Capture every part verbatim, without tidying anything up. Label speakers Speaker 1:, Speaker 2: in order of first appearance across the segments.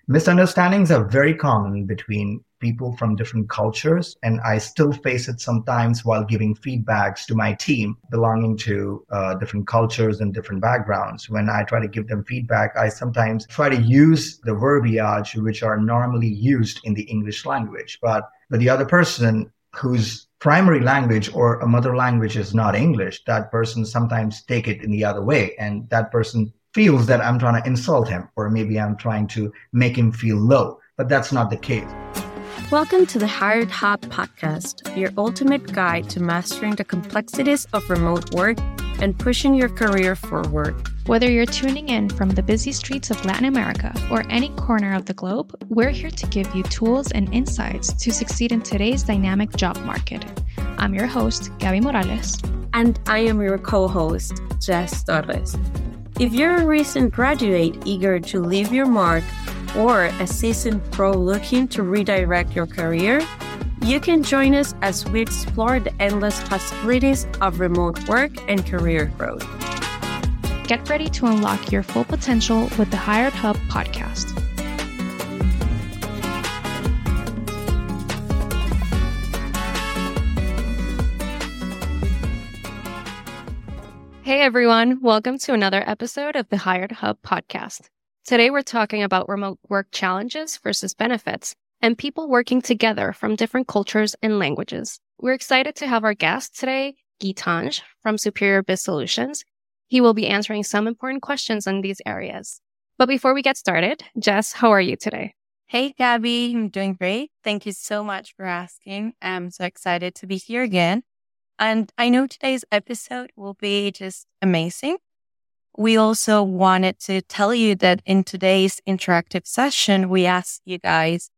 Speaker 1: Misunderstandings are very common between people from different cultures, and I still face it sometimes while giving feedbacks to my team belonging to uh, different cultures and different backgrounds. When I try to give them feedback, I sometimes try to use the verbiage which are normally used in the English language, but but the other person whose primary language or a mother language is not English, that person sometimes take it in the other way, and that person feels that I'm trying to insult him, or maybe I'm trying to make him feel low, but that's not the case.
Speaker 2: Welcome to the Hired Hub podcast, your ultimate guide to mastering the complexities of remote work and pushing your career forward.
Speaker 3: Whether you're tuning in from the busy streets of Latin America or any corner of the globe, we're here to give you tools and insights to succeed in today's dynamic job market. I'm your host, Gabby Morales.
Speaker 2: And I am your co-host, Jess Torres. If you're a recent graduate eager to leave your mark or a seasoned pro looking to redirect your career, you can join us as we explore the endless possibilities of remote work and career growth.
Speaker 3: Get ready to unlock your full potential with the Hired Hub podcast. Hey everyone, welcome to another episode of the Hired Hub podcast. Today we're talking about remote work challenges versus benefits and people working together from different cultures and languages. We're excited to have our guest today, Gitanj from Superior Biz Solutions. He will be answering some important questions in these areas. But before we get started, Jess, how are you today?
Speaker 4: Hey, Gabby, I'm doing great. Thank you so much for asking. I'm so excited to be here again. And I know today's episode will be just amazing. We also wanted to tell you that in today's interactive session, we asked you guys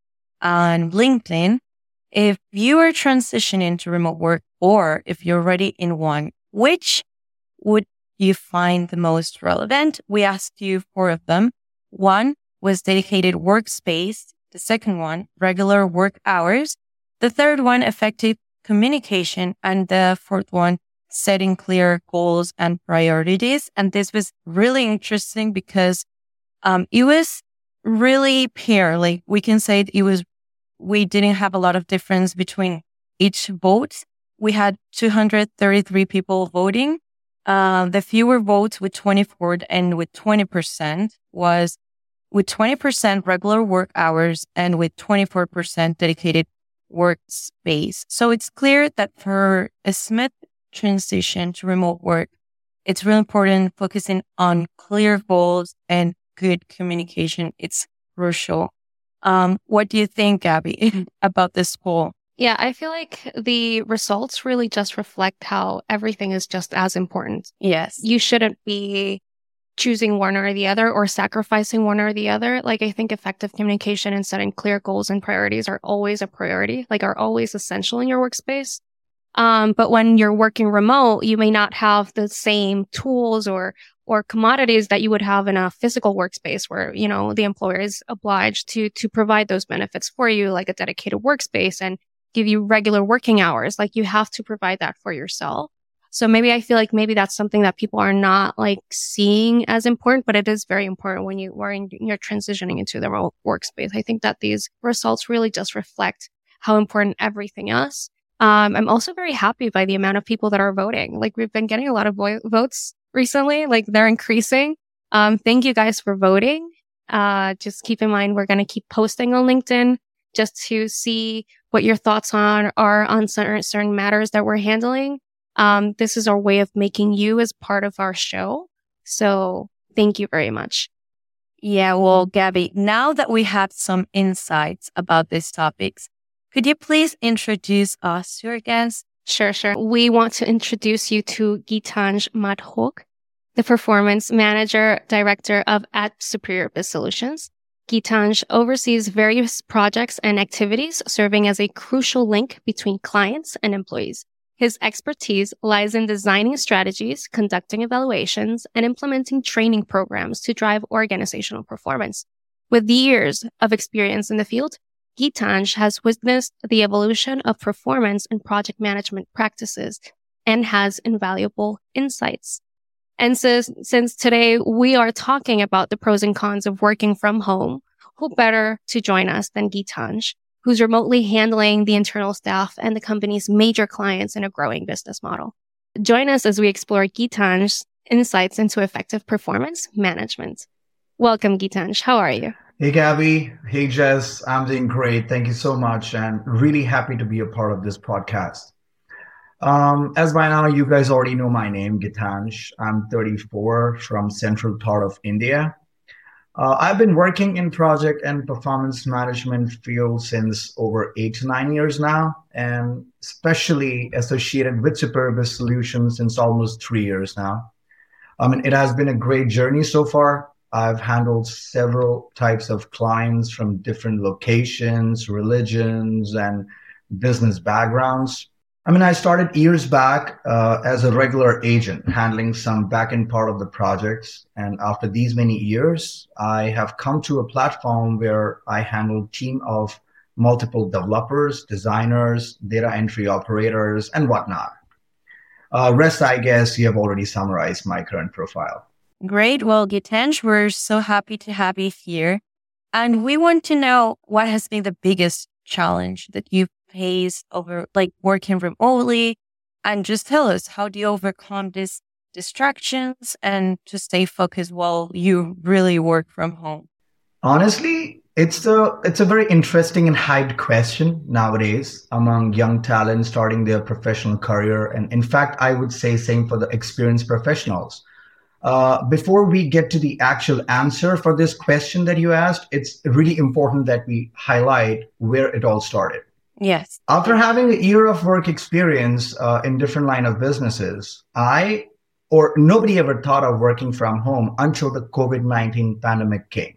Speaker 4: on LinkedIn, if you are transitioning to remote work or if you're already in one, which would you find the most relevant? We asked you four of them. One was dedicated workspace. The second one, regular work hours. The third one, effective communication. And the fourth one, setting clear goals and priorities. And this was really interesting because um, it was really pure. Like we can say it was, we didn't have a lot of difference between each vote. We had two hundred thirty-three people voting. Uh, the fewer votes with twenty-four and with twenty percent was with twenty percent regular work hours and with twenty-four percent dedicated workspace. So it's clear that for a smooth transition to remote work, it's really important focusing on clear goals and good communication. It's crucial. Um, what do you think, Gabby, about this poll?
Speaker 3: Yeah, I feel like the results really just reflect how everything is just as important.
Speaker 4: Yes.
Speaker 3: You shouldn't be choosing one or the other or sacrificing one or the other. Like, I think effective communication and setting clear goals and priorities are always a priority, like are always essential in your workspace. Um, but when you're working remote, you may not have the same tools or or commodities that you would have in a physical workspace where, you know, the employer is obliged to to provide those benefits for you, like a dedicated workspace and give you regular working hours. Like you have to provide that for yourself. So maybe I feel like maybe that's something that people are not like seeing as important, but it is very important when you are in, you're transitioning into the remote workspace. I think that these results really just reflect how important everything is. Um, I'm also very happy by the amount of people that are voting. Like we've been getting a lot of vo- votes recently, like they're increasing. Um, thank you guys for voting. Uh, just keep in mind, we're going to keep posting on LinkedIn just to see what your thoughts on are on certain, certain matters that we're handling. Um, this is our way of making you as part of our show. So thank you very much.
Speaker 4: Yeah, well, Gabby, now that we have some insights about these topics, could you please introduce us to your guest?
Speaker 3: Sure, sure. We want to introduce you to Gitanj Madhok, the Performance Manager Director of at Superior Biz Solutions. Gitanj oversees various projects and activities, serving as a crucial link between clients and employees. His expertise lies in designing strategies, conducting evaluations, and implementing training programs to drive organizational performance. With years of experience in the field, Gitanj has witnessed the evolution of performance and project management practices and has invaluable insights. And so, since today we are talking about the pros and cons of working from home who better to join us than Gitanj, who's remotely handling the internal staff and the company's major clients in a growing business model. Join us as we explore Gitanj's insights into effective performance management. Welcome, Gitanj. How are you?
Speaker 1: Hey, Gabby. Hey, Jess. I'm doing great. Thank you so much. And really happy to be a part of this podcast. Um, as by now, you guys already know my name, Gitanj. I'm thirty-four from central part of India. Uh, I've been working in project and performance management field since over eight to nine years now, and especially associated with Superbus Solutions since almost three years now. I mean, it has been a great journey so far. I've handled several types of clients from different locations, religions, and business backgrounds. I mean, I started years back uh, as a regular agent, handling some back-end part of the projects. And after these many years, I have come to a platform where I handle a team of multiple developers, designers, data entry operators, and whatnot. Uh, rest, I guess, you have already summarized my current profile.
Speaker 4: Great. Well, Gitanj, we're so happy to have you here. And we want to know what has been the biggest challenge that you've faced over like working remotely, and just tell us, how do you overcome these distractions and to stay focused while you really work from home?
Speaker 1: Honestly, it's a it's a very interesting and hyped question nowadays among young talent starting their professional career, and in fact, I would say same for the experienced professionals. Uh, before we get to the actual answer for this question that you asked, it's really important that we highlight where it all started.
Speaker 4: Yes.
Speaker 1: After having a year of work experience uh, in different line of businesses, I or nobody ever thought of working from home until the COVID nineteen pandemic came.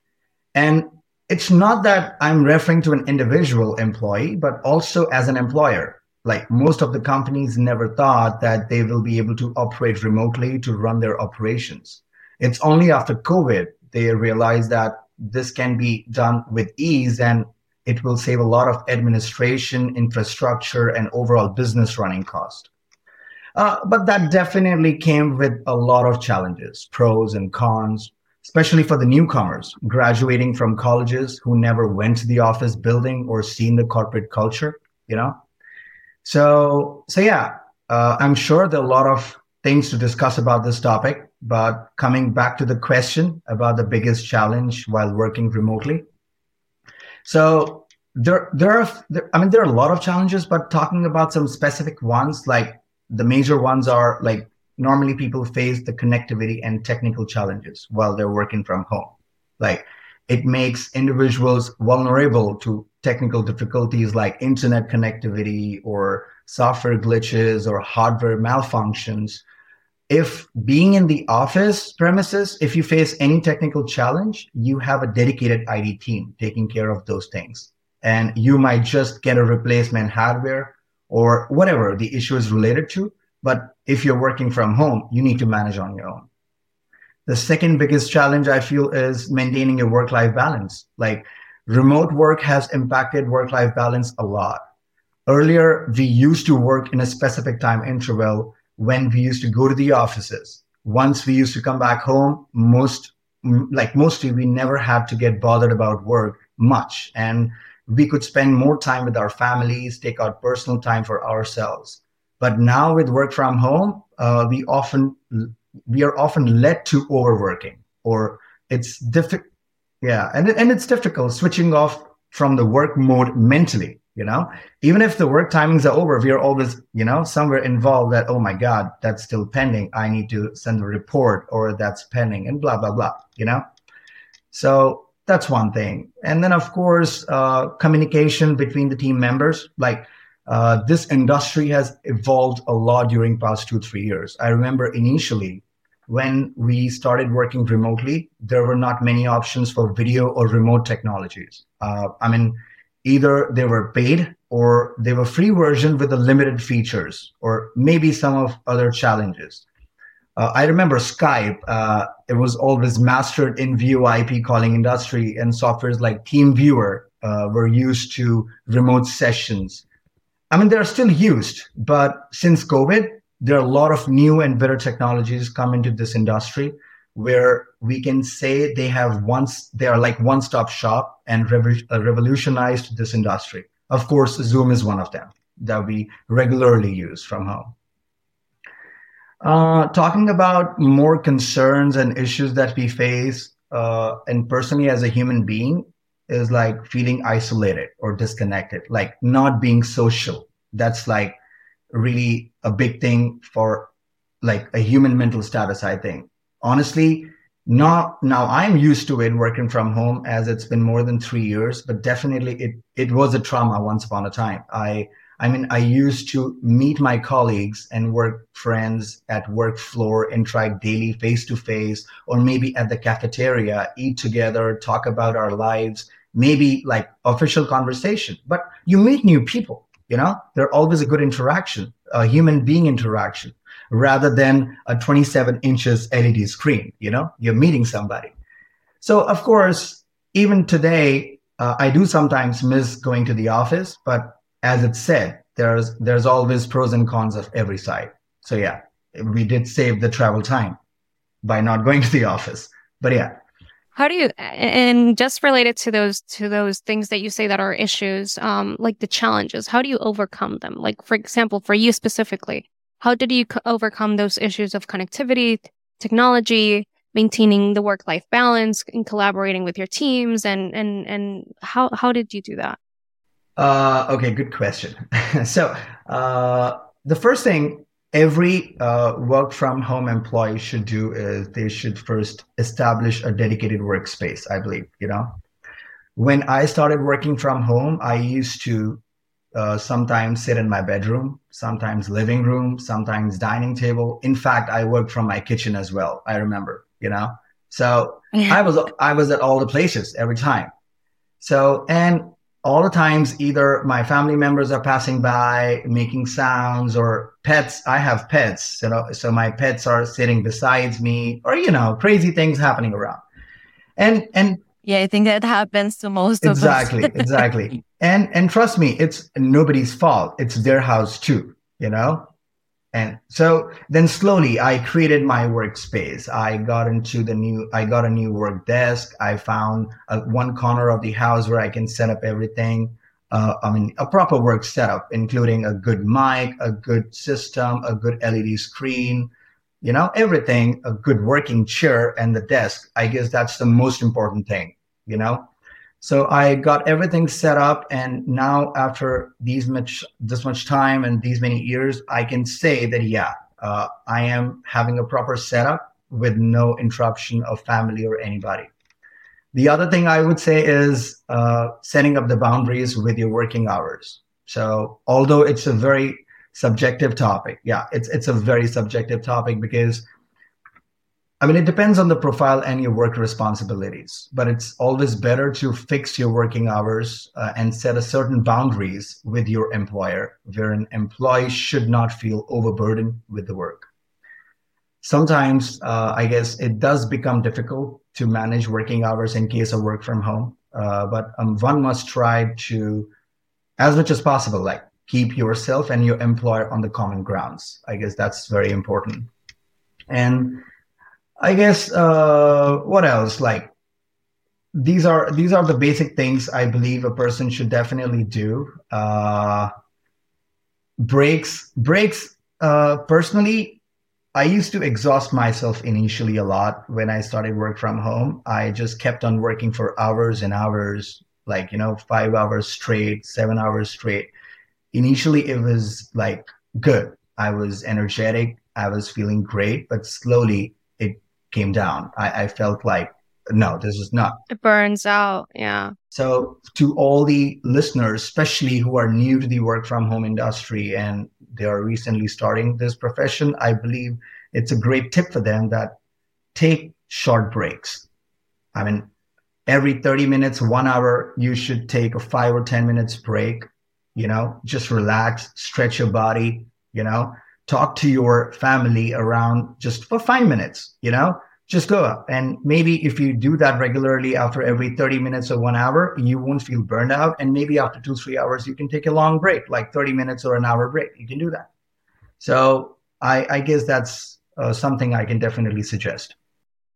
Speaker 1: And it's not that I'm referring to an individual employee, but also as an employer. Like most of the companies never thought that they will be able to operate remotely to run their operations. It's only after COVID they realized that this can be done with ease and it will save a lot of administration, infrastructure, and overall business running cost. Uh, but that definitely came with a lot of challenges, pros and cons, especially for the newcomers graduating from colleges who never went to the office building or seen the corporate culture, you know? So, so yeah, uh, I'm sure there are a lot of things to discuss about this topic, but coming back to the question about the biggest challenge while working remotely. So there, there are, there, I mean, there are a lot of challenges, but talking about some specific ones, like the major ones are like normally people face the connectivity and technical challenges while they're working from home. Like it makes individuals vulnerable to technical difficulties like internet connectivity or software glitches or hardware malfunctions. If being in the office premises, if you face any technical challenge, you have a dedicated I T team taking care of those things. And you might just get a replacement hardware or whatever the issue is related to. But if you're working from home, you need to manage on your own. The second biggest challenge I feel is maintaining a work-life balance. Like remote work has impacted work-life balance a lot. Earlier, we used to work in a specific time interval when we used to go to the offices. Once we used to come back home, most, like mostly we never had to get bothered about work much. And we could spend more time with our families, take out personal time for ourselves. But now with work from home, uh, we often, we are often led to overworking, or it's difficult. Yeah. And, and it's difficult switching off from the work mode mentally. You know, even if the work timings are over, we are always, you know, somewhere involved that, oh my God, that's still pending. I need to send a report, or that's pending, and blah, blah, blah, you know. So that's one thing. And then, of course, uh, communication between the team members. Like uh, this industry has evolved a lot during past two, three years. I remember initially when we started working remotely, there were not many options for video or remote technologies. Uh, I mean, either they were paid or they were free version with the limited features, or maybe some of other challenges. Uh, I remember Skype, uh, it was always mastered in V O I P calling industry, and softwares like TeamViewer uh, were used to remote sessions. I mean, they're still used, but since COVID, there are a lot of new and better technologies come into this industry, where we can say they have once, they are like one-stop shop and revo- uh, revolutionized this industry. Of course, Zoom is one of them that we regularly use from home. Uh, talking about more concerns and issues that we face, uh, and personally as a human being, is like feeling isolated or disconnected, like not being social. That's like really a big thing for like a human mental status, I think. Honestly, not now I'm used to it working from home as it's been more than three years, but definitely it it was a trauma once upon a time. I I mean, I used to meet my colleagues and work friends at work floor, interact daily face to face, or maybe at the cafeteria, eat together, talk about our lives, maybe like official conversation. But you meet new people, you know, they're always a good interaction, a human being interaction, rather than a twenty-seven inches L E D screen, you know, you're meeting somebody. So of course, even today, uh, I do sometimes miss going to the office, but as it said, there's there's always pros and cons of every side. So yeah, we did save the travel time by not going to the office. But yeah.
Speaker 3: How do you, and just related to those to those things that you say that are issues, um, like the challenges, how do you overcome them? Like, for example, for you specifically, how did you co- overcome those issues of connectivity, technology, maintaining the work-life balance, and collaborating with your teams, and and and how how did you do that?
Speaker 1: Uh, okay, good question. so uh, the first thing every uh, work from home employee should do is they should first establish a dedicated workspace, I believe, you know. When I started working from home, I used to uh, sometimes sit in my bedroom, sometimes living room, sometimes dining table. In fact, I worked from my kitchen as well. I remember, you know. So
Speaker 3: Yeah.
Speaker 1: I was I was at all the places every time. So and all the times, either my family members are passing by, making sounds, or pets. I have pets, you know, so my pets are sitting beside me, or you know, crazy things happening around. And and
Speaker 4: Yeah, I think that happens to most of us.
Speaker 1: exactly, exactly. And and trust me, it's nobody's fault. It's their house too, you know. And so then slowly I created my workspace. I got into the new, I got a new work desk. I found a, one corner of the house where I can set up everything. Uh, I mean, a proper work setup, including a good mic, a good system, a good L E D screen, you know, everything, a good working chair and the desk. I guess that's the most important thing, you know. So I got everything set up, and now after these much this much time and these many years, I can say that yeah, uh, I am having a proper setup with no interruption of family or anybody. The other thing I would say is uh, setting up the boundaries with your working hours. So although it's a very subjective topic, yeah, it's it's a very subjective topic because I mean, it depends on the profile and your work responsibilities, but it's always better to fix your working hours uh, and set a certain boundaries with your employer, where an employee should not feel overburdened with the work. Sometimes, uh, I guess it does become difficult to manage working hours in case of work from home, uh, but um, one must try to, as much as possible, like keep yourself and your employer on the common grounds. I guess that's very important. And I guess uh, what else? Like these are these are the basic things I believe a person should definitely do. Uh, breaks breaks. Uh, personally, I used to exhaust myself initially a lot when I started work from home. I just kept on working for hours and hours, like you know, five hours straight, seven hours straight. Initially, it was like good. I was energetic. I was feeling great, but slowly it came down. I, I felt like, no, this is not.
Speaker 3: It burns out. Yeah.
Speaker 1: So to all the listeners, especially who are new to the work from home industry and they are recently starting this profession, I believe it's a great tip for them that take short breaks. I mean, every thirty minutes, one hour, you should take a five or ten minutes break, you know, just relax, stretch your body, you know, talk to your family around just for five minutes, you know, just go up. And maybe if you do that regularly after every thirty minutes or one hour, you won't feel burned out. And maybe after two, three hours, you can take a long break, like thirty minutes or an hour break. You can do that. So I, I guess that's uh, something I can definitely suggest.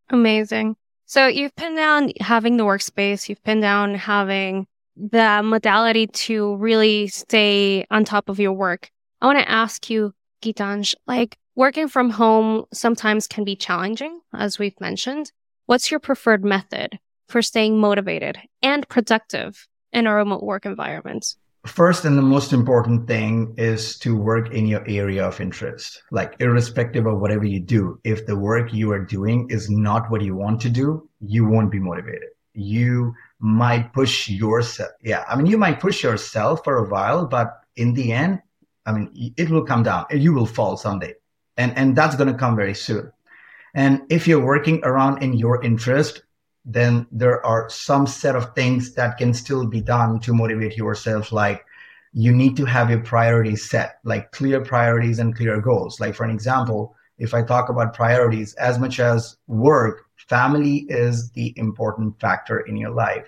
Speaker 3: Amazing. So you've pinned down having the workspace, you've pinned down having the modality to really stay on top of your work. I want to ask you, Gitanj, like working from home sometimes can be challenging, as we've mentioned. What's your preferred method for staying motivated and productive in a remote work environment?
Speaker 1: First and the most important thing is to work in your area of interest. Like irrespective of whatever you do, if the work you are doing is not what you want to do, you won't be motivated. You might push yourself. Yeah, I mean, you might push yourself for a while, but in the end, I mean, it will come down. You will fall someday. And, and that's going to come very soon. And if you're working around in your interest, then there are some set of things that can still be done to motivate yourself. Like you need to have your priorities set, like clear priorities and clear goals. Like for an example, if I talk about priorities, as much as work, family is the important factor in your life.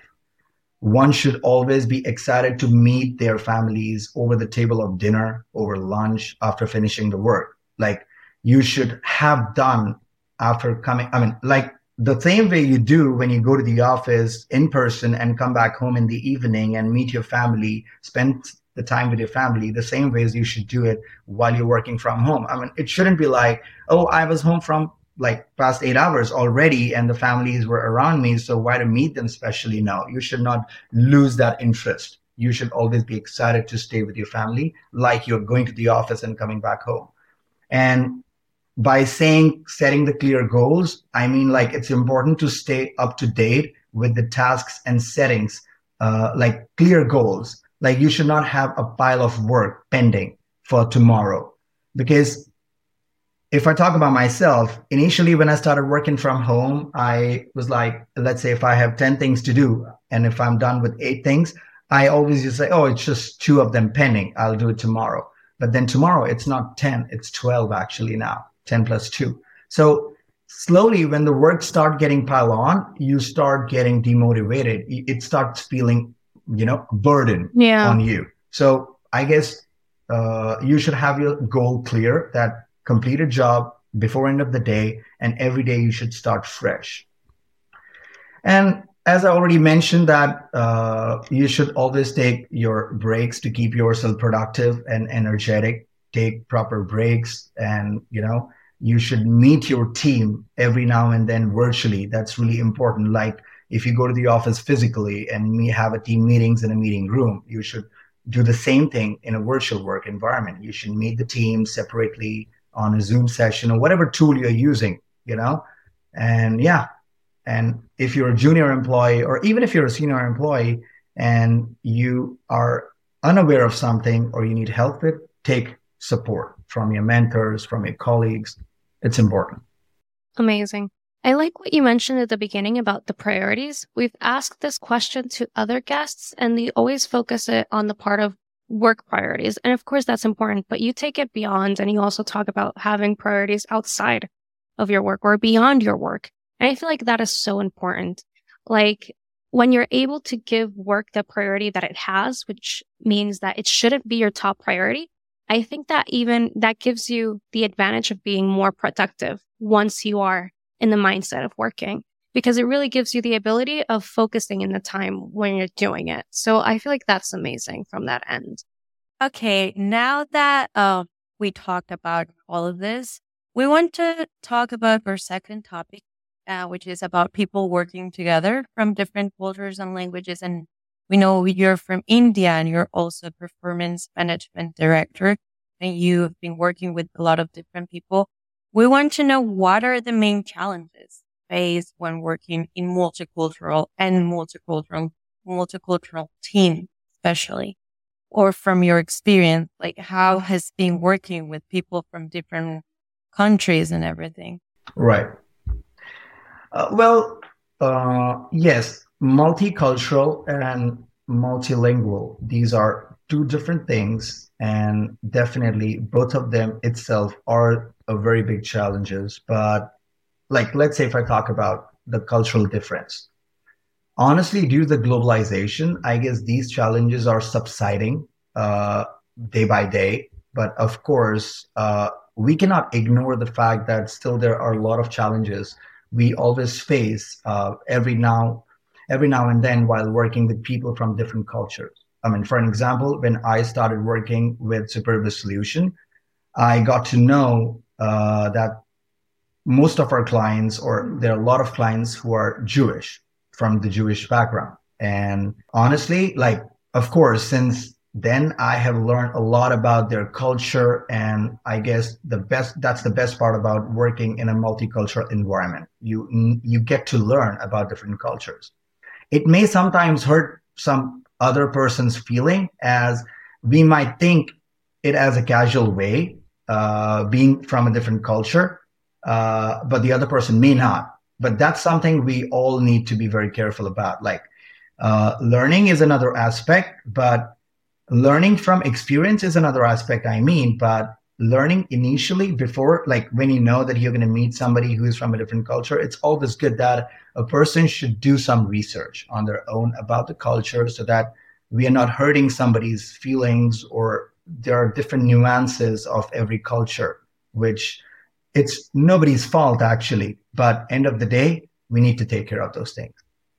Speaker 1: One should always be excited to meet their families over the table of dinner, over lunch, after finishing the work. Like you should have done after coming, I mean, like the same way you do when you go to the office in person and come back home in the evening and meet your family, spend the time with your family, the same ways you should do it while you're working from home. I mean, it shouldn't be like, oh, I was home from like past eight hours already and the families were around me, so why to meet them specially now? You should not lose that interest. You should always be excited to stay with your family like you're going to the office and coming back home. And by saying setting the clear goals, I mean like it's important to stay up to date with the tasks and settings, uh, like clear goals. Like you should not have a pile of work pending for tomorrow. Because if I talk about myself, initially when I started working from home, I was like, let's say if I have ten things to do, and if I'm done with eight things, I always just say, oh, it's just two of them pending. I'll do it tomorrow. But then tomorrow, it's not ten, it's twelve actually now. ten plus two. So slowly when the work start getting piled on, you start getting demotivated. It starts feeling, you know, burden
Speaker 3: yeah.
Speaker 1: on you. So I guess uh, you should have your goal clear, that complete a job before end of the day, and every day you should start fresh. And as I already mentioned that uh, you should always take your breaks to keep yourself productive and energetic. Take proper breaks, and you know you should meet your team every now and then virtually. That's really important. Like if you go to the office physically and we have a team meetings in a meeting room, you should do the same thing in a virtual work environment. You should meet the team separately on a Zoom session or whatever tool you're using, you know. And yeah, and if you're a junior employee, or even if you're a senior employee and you are unaware of something or you need help with, take support from your mentors, from your colleagues. It's important.
Speaker 3: Amazing. I like what you mentioned at the beginning about the priorities. We've asked this question to other guests and they always focus it on the part of work priorities. And of course, that's important, but you take it beyond and you also talk about having priorities outside of your work or beyond your work. And I feel like that is so important. Like when you're able to give work the priority that it has, which means that it shouldn't be your top priority, I think that even that gives you the advantage of being more productive once you are in the mindset of working, because it really gives you the ability of focusing in the time when you're doing it. So I feel like that's amazing from that end.
Speaker 4: Okay, now that uh, we talked about all of this, we want to talk about our second topic, uh, which is about people working together from different cultures and languages. And we know you're from India and you're also a performance management director, and you've been working with a lot of different people. We want to know, what are the main challenges faced when working in multicultural and multicultural, multicultural team, especially, or from your experience, like how has been working with people from different countries and everything?
Speaker 1: Right. Uh, well, uh, yes, multicultural and multilingual, these are two different things, and definitely both of them itself are a very big challenges. But like, let's say if I talk about the cultural difference, honestly, due to the globalization, I guess these challenges are subsiding uh, day by day. But of course, uh, we cannot ignore the fact that still there are a lot of challenges we always face uh, every now every now and then while working with people from different cultures. I mean, for an example, when I started working with Superbus Solution, I got to know uh, that most of our clients, or there are a lot of clients who are Jewish, from the Jewish background. And honestly, like, of course, since then I have learned a lot about their culture. And I guess the best, that's the best part about working in a multicultural environment. You, you get to learn about different cultures. It may sometimes hurt some other person's feeling, as we might think it as a casual way, uh, being from a different culture, uh, but the other person may not. But that's something we all need to be very careful about. Like, uh, learning is another aspect, but learning from experience is another aspect, I mean, but learning initially before, like when you know that you're going to meet somebody who's from a different culture, it's always good that a person should do some research on their own about the culture, so that we are not hurting somebody's feelings, or there are different nuances of every culture, which it's nobody's fault actually. But end of the day, we need to take care of those things.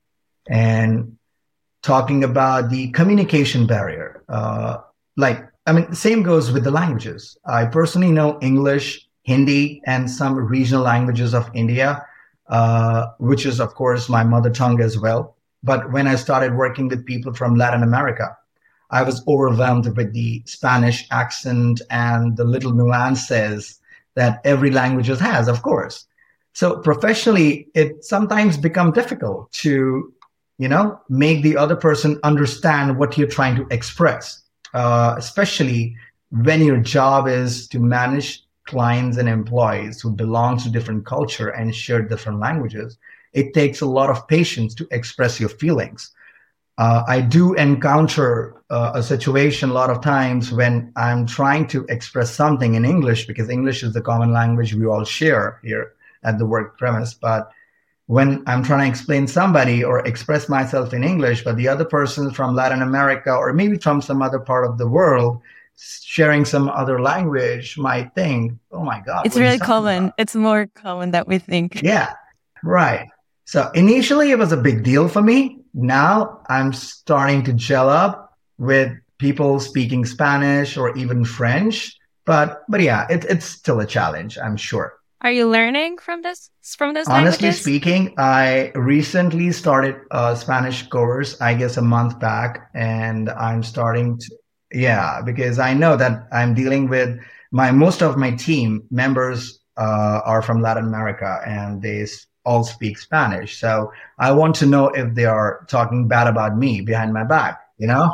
Speaker 1: And talking about the communication barrier, uh, like, I mean, same goes with the languages. I personally know English, Hindi, and some regional languages of India, uh, which is, of course, my mother tongue as well. But when I started working with people from Latin America, I was overwhelmed with the Spanish accent and the little nuances that every language has, of course. So professionally, it sometimes becomes difficult to, you know, make the other person understand what you're trying to express. Uh, especially when your job is to manage clients and employees who belong to different culture and share different languages. It takes a lot of patience to express your feelings. Uh, I do encounter uh, a situation a lot of times when I'm trying to express something in English, because English is the common language we all share here at the work premise. But when I'm trying to explain somebody or express myself in English, but the other person from Latin America or maybe from some other part of the world sharing some other language might think, oh my God.
Speaker 4: It's really common. About? It's more common that we think.
Speaker 1: Yeah, right. So initially it was a big deal for me. Now I'm starting to gel up with people speaking Spanish or even French. But but yeah, it, it's still a challenge, I'm sure.
Speaker 3: Are you learning from this, from this
Speaker 1: Honestly
Speaker 3: languages?
Speaker 1: speaking, I recently started a Spanish course, I guess a month back, and I'm starting to, yeah, because I know that I'm dealing with my, most of my team members uh, are from Latin America, and they all speak Spanish. So I want to know if they are talking bad about me behind my back, you know?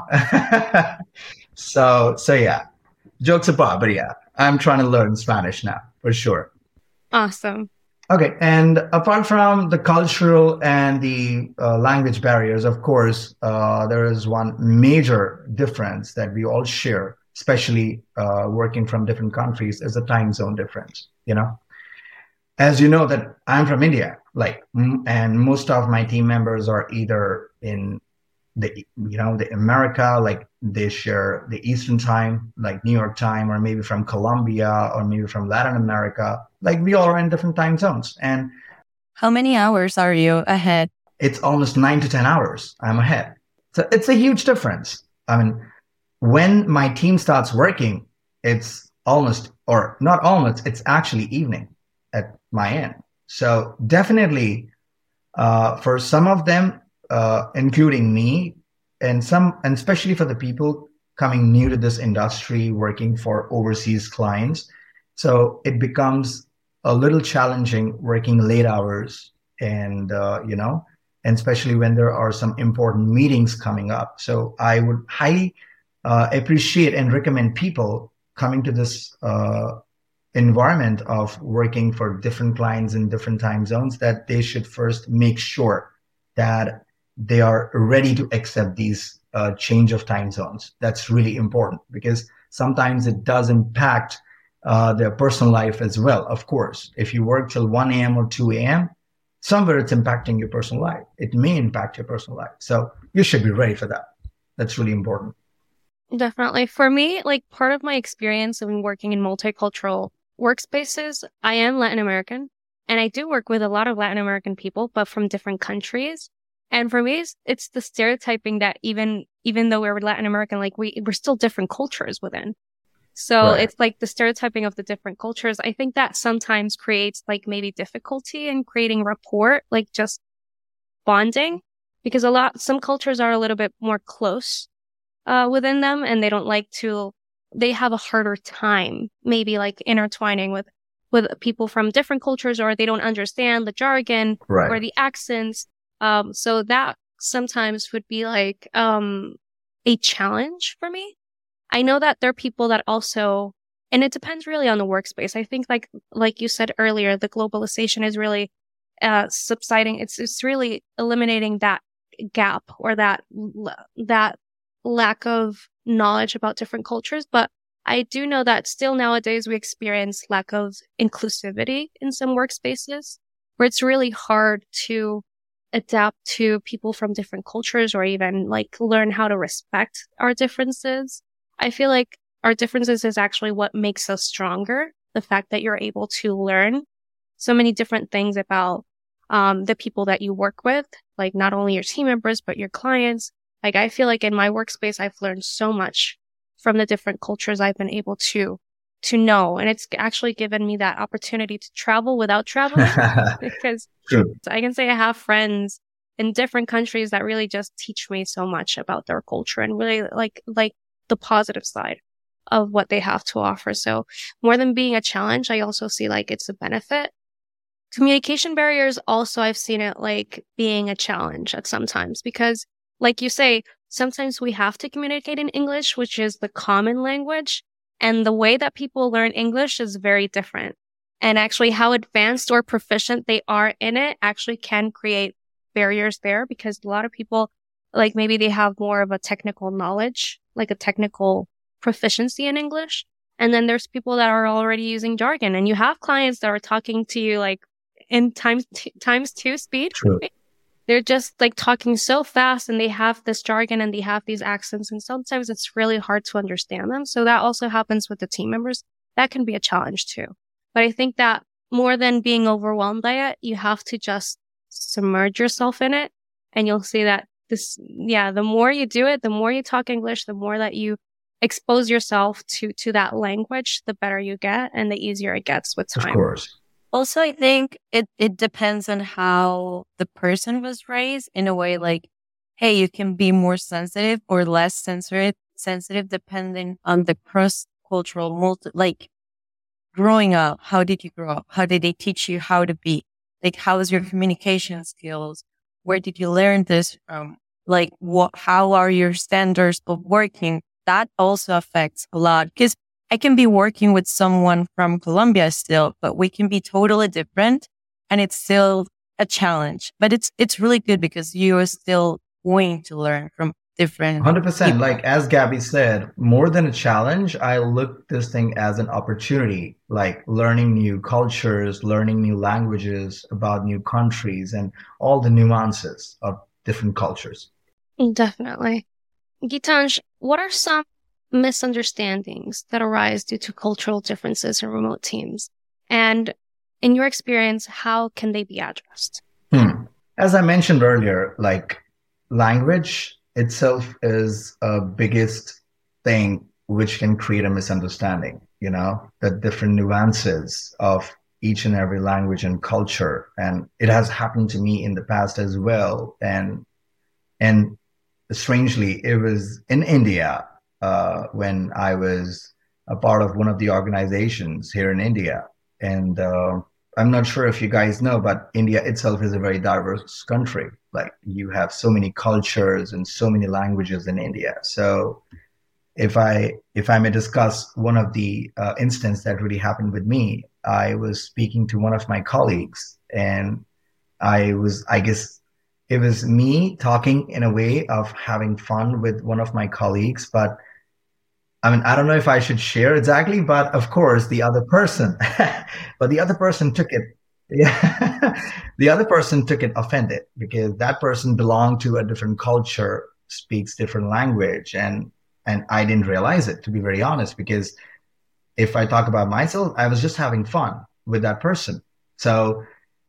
Speaker 1: so, so yeah, jokes apart, but yeah, I'm trying to learn Spanish now, for sure.
Speaker 3: Awesome.
Speaker 1: Okay. And apart from the cultural and the uh, language barriers, of course, uh, there is one major difference that we all share, especially uh, working from different countries, is the time zone difference. You know, as you know that I'm from India, like, and most of my team members are either in the, you know, the America, like they share the Eastern time, like New York time, or maybe from Colombia, or maybe from Latin America. Like we all are in different time zones. And
Speaker 4: how many hours are you ahead?
Speaker 1: It's almost nine to ten hours I'm ahead. So it's a huge difference. I mean, when my team starts working, it's almost, or not almost, it's actually evening at my end. So definitely uh, for some of them, uh, including me, and some, and especially for the people coming new to this industry, working for overseas clients. So it becomes a little challenging working late hours, and, uh, you know, and especially when there are some important meetings coming up. So I would highly uh, appreciate and recommend people coming to this uh, environment of working for different clients in different time zones, that they should first make sure that they are ready to accept these uh, change of time zones. That's really important, because sometimes it does impact uh, their personal life as well. Of course, if you work till one a.m. or two a.m., somewhere it's impacting your personal life. It may impact your personal life. So you should be ready for that. That's really important.
Speaker 3: Definitely. For me, like part of my experience of working in multicultural workspaces, I am Latin American. And I do work with a lot of Latin American people, but from different countries. And for me, it's, it's the stereotyping that even, even though we're Latin American, like we, we're still different cultures within. So
Speaker 1: Right.
Speaker 3: it's like the stereotyping of the different cultures. I think that sometimes creates like maybe difficulty in creating rapport, like just bonding, because a lot, some cultures are a little bit more close, uh, within them, and they don't like to, they have a harder time maybe like intertwining with, with people from different cultures, or they don't understand the jargon
Speaker 1: Right.
Speaker 3: or the accents. Um, so that sometimes would be like, um, a challenge for me. I know that there are people that also, and it depends really on the workspace. I think like, like you said earlier, the globalization is really, uh, subsiding. It's, it's really eliminating that gap or that, that lack of knowledge about different cultures. But I do know that still nowadays we experience lack of inclusivity in some workspaces where it's really hard to adapt to people from different cultures or even like learn how to respect our differences. I feel like our differences is actually what makes us stronger. The fact that you're able to learn so many different things about um, the people that you work with, like not only your team members, but your clients. Like I feel like in my workspace, I've learned so much from the different cultures I've been able to, to know. And it's actually given me that opportunity to travel without traveling because
Speaker 1: True.
Speaker 3: I can say I have friends in different countries that really just teach me so much about their culture and really like, like, the positive side of what they have to offer. So more than being a challenge, I also see like it's a benefit. Communication barriers also, I've seen it like being a challenge at sometimes because like you say, sometimes we have to communicate in English, which is the common language. And the way that people learn English is very different. And actually how advanced or proficient they are in it actually can create barriers there because a lot of people like maybe they have more of a technical knowledge, like a technical proficiency in English. And then there's people that are already using jargon and you have clients that are talking to you like in times, t- times two speed.
Speaker 1: True.
Speaker 3: They're just like talking so fast and they have this jargon and they have these accents. And sometimes it's really hard to understand them. So that also happens with the team members. That can be a challenge too. But I think that more than being overwhelmed by it, you have to just submerge yourself in it and you'll see that this, yeah, the more you do it, the more you talk English, the more that you expose yourself to, to that language, the better you get and the easier it gets with time.
Speaker 1: Of course.
Speaker 4: Also, I think it, it depends on how the person was raised in a way like, hey, you can be more sensitive or less sensitive, sensitive depending on the cross-cultural multi, like growing up. How did you grow up? How did they teach you how to be? Like, how is your communication skills? Where did you learn this from? Like, what, how are your standards of working? That also affects a lot because I can be working with someone from Colombia still, but we can be totally different and it's still a challenge, but it's, it's really good because you are still going to learn from different
Speaker 1: one hundred percent.
Speaker 4: people.
Speaker 1: Like as Gabby said, more than a challenge, I look this thing as an opportunity, like learning new cultures, learning new languages about new countries and all the nuances of different cultures.
Speaker 3: Definitely. Gitanj, what are some misunderstandings that arise due to cultural differences in remote teams? And in your experience, how can they be addressed?
Speaker 1: Hmm. As I mentioned earlier, like language itself is a biggest thing which can create a misunderstanding, you know, the different nuances of each and every language and culture. And it has happened to me in the past as well. And, and strangely, it was in India, uh, when I was a part of one of the organizations here in India. And, uh, I'm not sure if you guys know, but India itself is a very diverse country. Like you have so many cultures and so many languages in India. So if I if I may discuss one of the uh, instances that really happened with me, I was speaking to one of my colleagues and I was, I guess it was me talking in a way of having fun with one of my colleagues, but I mean, I don't know if I should share exactly, but of course the other person, but the other person took it. Yeah, the other person took it offended because that person belonged to a different culture, speaks different language, and and I didn't realize it, to be very honest, because if I talk about myself, I was just having fun with that person. So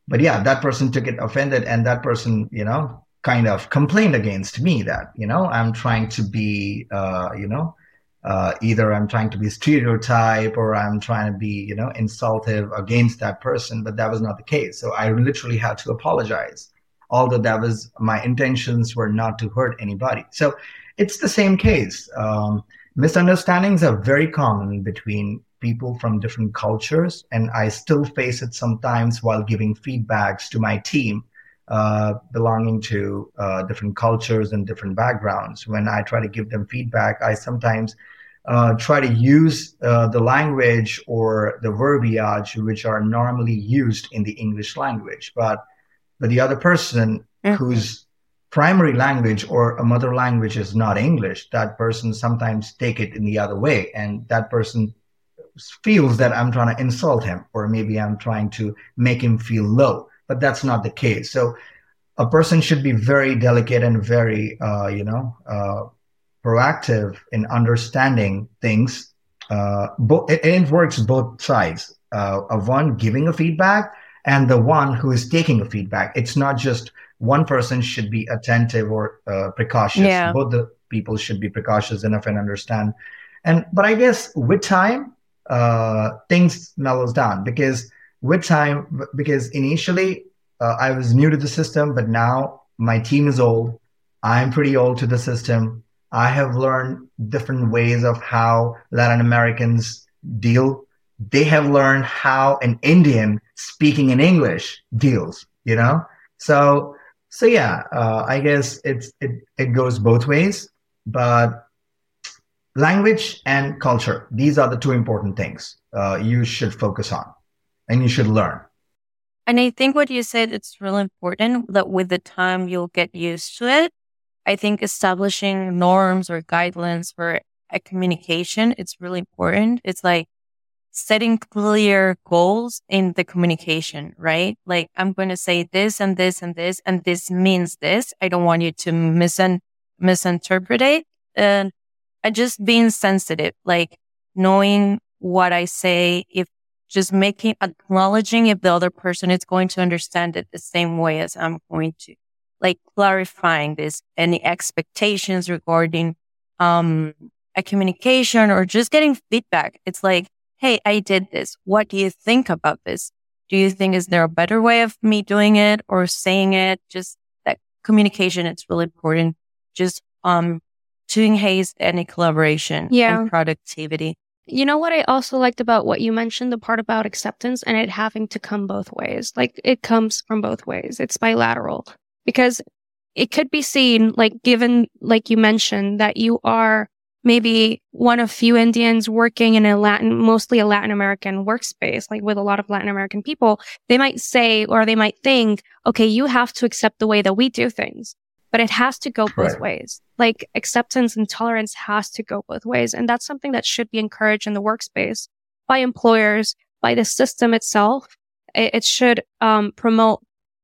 Speaker 1: But yeah, that person took it offended, and that person, you know, kind of complained against me that, you know, I'm trying to be, uh, you know, uh, either I'm trying to be stereotype or I'm trying to be, you know, insultive against that person. But that was not the case. So I literally had to apologize, although that was my intentions were not to hurt anybody. So it's the same case. Um, misunderstandings are very common between people from different cultures, and I still face it sometimes while giving feedbacks to my team uh, belonging to uh, different cultures and different backgrounds. When I try to give them feedback, I sometimes uh, try to use uh, the language or the verbiage which are normally used in the English language, but but the other person
Speaker 3: Mhm.
Speaker 1: whose primary language or a mother language is not English, that person sometimes take it in the other way, and that person feels that I'm trying to insult him, or maybe I'm trying to make him feel low. But that's not the case. So a person should be very delicate and very, uh, you know, uh, proactive in understanding things. Uh, bo- it, it works both sides. Uh, of one giving a feedback and the one who is taking a feedback. It's not just one person should be attentive or uh, precautious.
Speaker 3: Yeah.
Speaker 1: Both the people should be precautious enough and understand. And but I guess with time, uh, things mellows down because with time, because initially uh, I was new to the system, but now my team is old. I'm pretty old to the system. I have learned different ways of how Latin Americans deal. They have learned how an Indian speaking in English deals, you know? So, so yeah, uh, I guess it's, it, it goes both ways, but language and culture, these are the two important things uh, you should focus on and you should learn.
Speaker 4: And I think what you said, it's really important that with the time you'll get used to it. I think establishing norms or guidelines for a communication, it's really important. It's like setting clear goals in the communication, right? Like I'm going to say this and this and this, and this means this. I don't want you to misin- misinterpret it. And uh, just being sensitive, like knowing what I say, if just making, acknowledging if the other person is going to understand it the same way as I'm going to. Like clarifying this, any expectations regarding um a communication or just getting feedback. It's like, hey, I did this. What do you think about this? Do you think, is there a better way of me doing it or saying it? Just that communication, it's really important. Just um to enhance any collaboration
Speaker 3: Yeah.
Speaker 4: and productivity.
Speaker 3: You know what I also liked about what you mentioned, the part about acceptance and it having to come both ways. Like it comes from both ways. It's bilateral. Because it could be seen, like, given, like you mentioned, that you are maybe one of few Indians working in a Latin, mostly a Latin American workspace, like with a lot of Latin American people, they might say, or they might think, okay, you have to accept the way that we do things, but it has to go both
Speaker 1: Right.
Speaker 3: ways. Like acceptance and tolerance has to go both ways. And that's something that should be encouraged in the workspace by employers, by the system itself. It, it should um, promote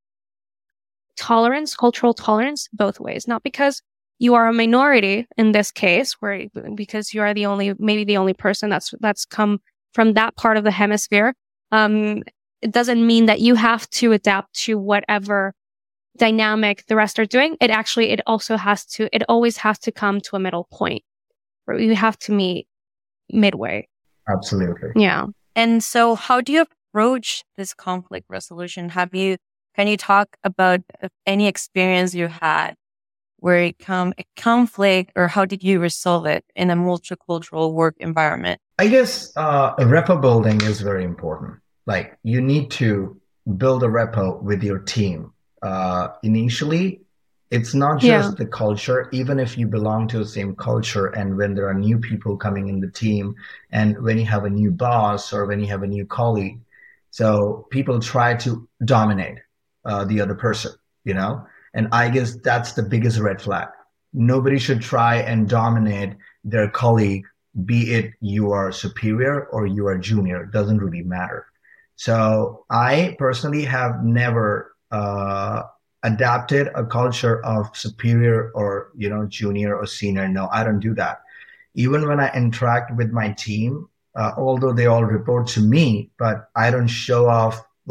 Speaker 3: tolerance, cultural tolerance, both ways. Not because you are a minority in this case, where because you are the only, maybe the only person that's that's come from that part of the hemisphere. Um, it doesn't mean that you have to adapt to whatever dynamic the rest are doing. It actually, it also has to, it always has to come to a middle point where you have to meet midway.
Speaker 1: Absolutely.
Speaker 3: Yeah.
Speaker 4: And so how do you approach this conflict resolution? Have you, can you talk about any experience you had where it come a conflict, or how did you resolve it in a multicultural work environment?
Speaker 1: I guess uh, rapport building is very important. Like you need to build a rapport with your team. Uh, initially, it's not just
Speaker 3: Yeah.
Speaker 1: the culture, even if you belong to the same culture, and when there are new people coming in the team, and when you have a new boss or when you have a new colleague, so people try to dominate uh, the other person, you know? And I guess that's the biggest red flag. Nobody should try and dominate their colleague, be it you are superior or you are junior, it doesn't really matter. So I personally have never uh, adapted a culture of superior or, you know, junior or senior. No, I don't do that. Even when I interact with my team, uh, although they all report to me, but I don't show off like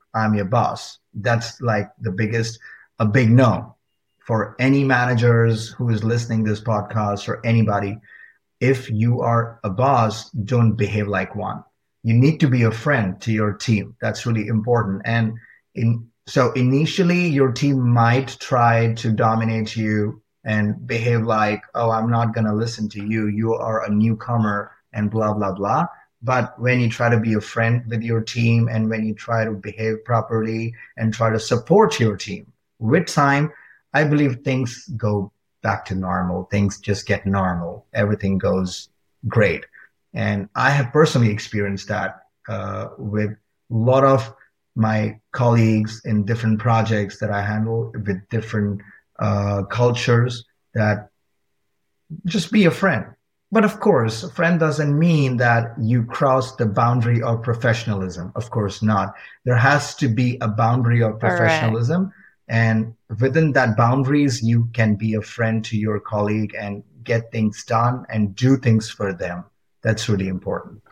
Speaker 1: I'm your boss. That's like the biggest, a big no for any managers who is listening to this podcast or anybody. If you are a boss, don't behave like one. You need to be a friend to your team. That's really important. And in, so initially your team might try to dominate you and behave like, oh, I'm not going to listen to you. You are a newcomer and blah, blah, blah. But when you try to be a friend with your team and when you try to behave properly and try to support your team, with time, I believe things go back to normal. Things just get normal. Everything goes great. And I have personally experienced that uh, with a lot of my colleagues in different projects that I handle with different uh, cultures, that just be a friend. But of course, a friend doesn't mean that you cross the boundary of professionalism. Of course not. There has to be a boundary of professionalism. Correct. And within that boundaries, you can be a friend to your colleague and get things done and do things for them. That's really important.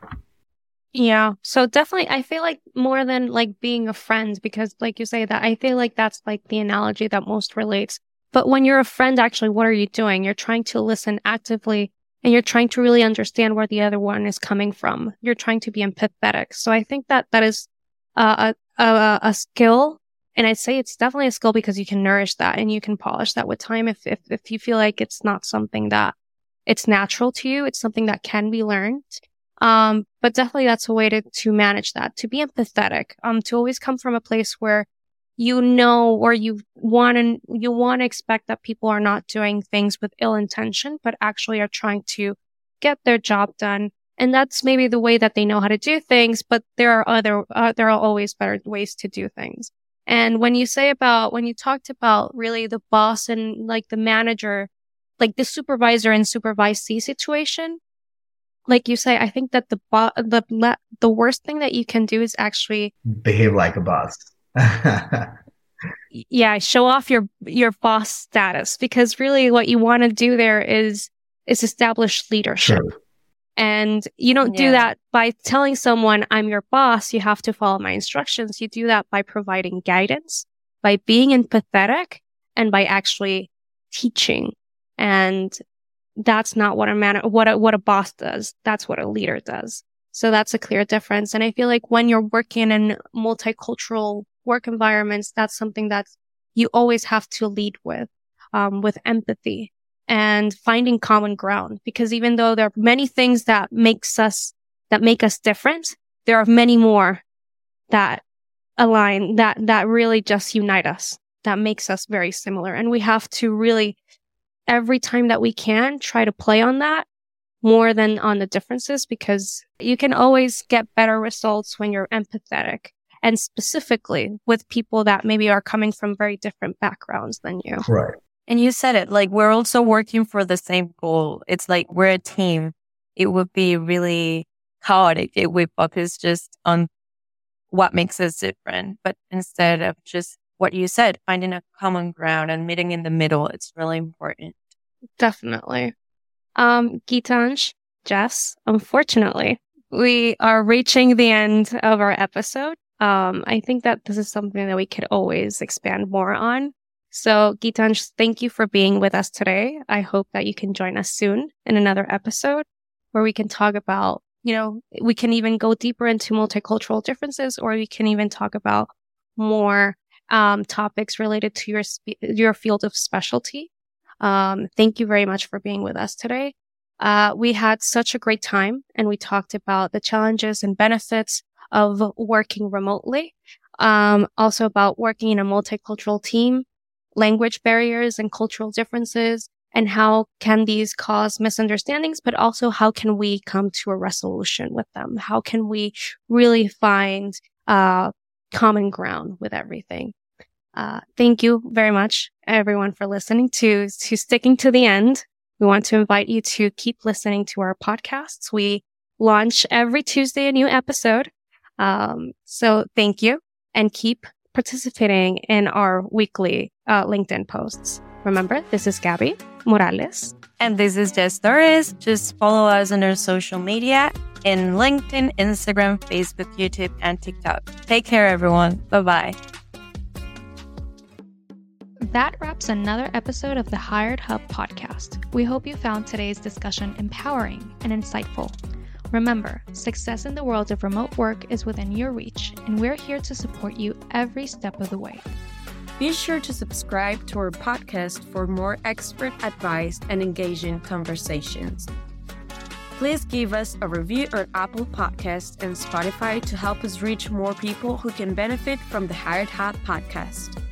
Speaker 3: Yeah. So definitely, I feel like more than like being a friend, because like you say that, I feel like that's like the analogy that most relates. But when you're a friend, actually, what are you doing? You're trying to listen actively. And you're trying to really understand where the other one is coming from. You're trying to be empathetic. So I think that that is uh, a, a a skill. And I'd say it's definitely a skill because you can nourish that and you can polish that with time. If, if, if you feel like it's not something that it's natural to you, it's something that can be learned. Um, but definitely that's a way to, to manage that, to be empathetic, um, to always come from a place where you know, or you want to, you want to expect that people are not doing things with ill intention, but actually are trying to get their job done. And that's maybe the way that they know how to do things, but there are other, uh, there are always better ways to do things. And when you say about, when you talked about really the boss and like the manager, like the supervisor and supervisee situation, like you say, I think that the bo- the, the worst thing that you can do is actually
Speaker 1: behave like a boss.
Speaker 3: Yeah, show off your your boss status, because really what you want to do there is is establish leadership. Sure. And you don't yeah. do that by telling someone I'm your boss, you have to follow my instructions. You do that by providing guidance, by being empathetic, and by actually teaching. And that's not what a man what a, what a boss does. That's what a leader does. So that's a clear difference. And I feel like when you're working in multicultural work environments, that's something that you always have to lead with, um, with empathy and finding common ground. Because even though there are many things that makes us, that make us different, there are many more that align, that, that really just unite us, that makes us very similar. And we have to really, every time that we can, try to play on that more than on the differences, because you can always get better results when you're empathetic, and specifically with people that maybe are coming from very different backgrounds than you.
Speaker 1: Right.
Speaker 4: And you said it, like, we're also working for the same goal. It's like we're a team. It would be really chaotic if we focus just on what makes us different. But instead of just what you said, finding a common ground and meeting in the middle, it's really important.
Speaker 3: Definitely. Um, Gitansh, Jess, unfortunately, we are reaching the end of our episode. Um, I think that this is something that we could always expand more on. So, Gitansh, thank you for being with us today. I hope that you can join us soon in another episode where we can talk about, you know, we can even go deeper into multicultural differences, or we can even talk about more um, topics related to your spe- your field of specialty. Um, thank you very much for being with us today. Uh, we had such a great time, and we talked about the challenges and benefits of working remotely. Um, also about working in a multicultural team, language barriers and cultural differences, and how can these cause misunderstandings, but also how can we come to a resolution with them? How can we really find, uh, common ground with everything? Uh, thank you very much, everyone, for listening to, to sticking to the end. We want to invite you to keep listening to our podcasts. We launch every Tuesday a new episode. Um, so thank you, and keep participating in our weekly uh, LinkedIn posts. Remember, this is Gabby Morales.
Speaker 4: And this is Jess Torres. Just follow us on our social media in LinkedIn, Instagram, Facebook, YouTube, and TikTok. Take care, everyone. Bye-bye.
Speaker 3: That wraps another episode of the Hired Hub podcast. We hope you found today's discussion empowering and insightful. Remember, success in the world of remote work is within your reach, and we're here to support you every step of the way.
Speaker 2: Be sure to subscribe to our podcast for more expert advice and engaging conversations. Please give us a review on Apple Podcasts and Spotify to help us reach more people who can benefit from the Hired Hub podcast.